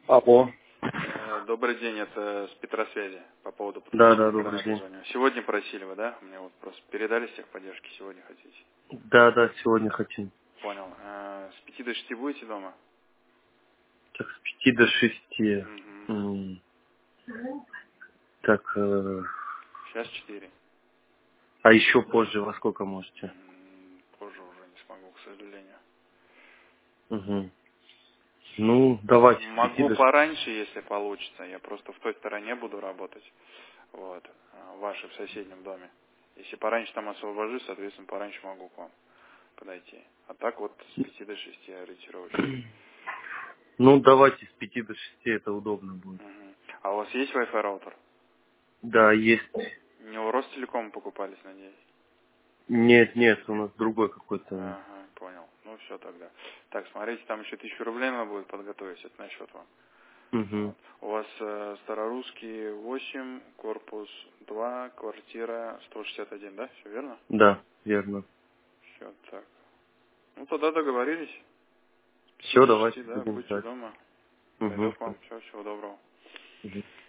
Алло. Добрый день, это с Петросвязи по поводу Да, подключения добрый интернета день. звоню. Сегодня просили вы, да? Мне вот просто передали с техподдержки, сегодня хотите. Да, сегодня хотим. Понял. С 5 до 6 будете дома? Так, с 5 до 6. Угу. Так, Сейчас 4. а еще позже во сколько можете? Позже уже не смогу, к сожалению. Угу. Ну, давайте с 5 Могу до 6. пораньше, если получится. Я просто в той стороне буду работать. Вот. Ваши в соседнем доме. Если пораньше там освобожусь, соответственно, пораньше могу к вам подойти. А так вот с 5 до 6 ориентировочно. Ну, давайте с 5 до 6, это удобно будет. Мгм. А у вас есть Wi-Fi роутер? Да, есть. Не у Ростелекома покупались, надеюсь? Нет, у нас другой какой-то. Ага, понял. Ну все тогда. Так, смотрите, там еще 1000 рублей надо будет подготовить, это на счет вам. Угу. Вот. У вас Старорусский 8, корпус 2, квартира 161, да? Все верно? Да, верно. Все так. Ну тогда договорились. С 5 Все, до давайте 6, да, будем будьте ждать. дома. Пойду Угу. к вам. Все, всего доброго. Угу.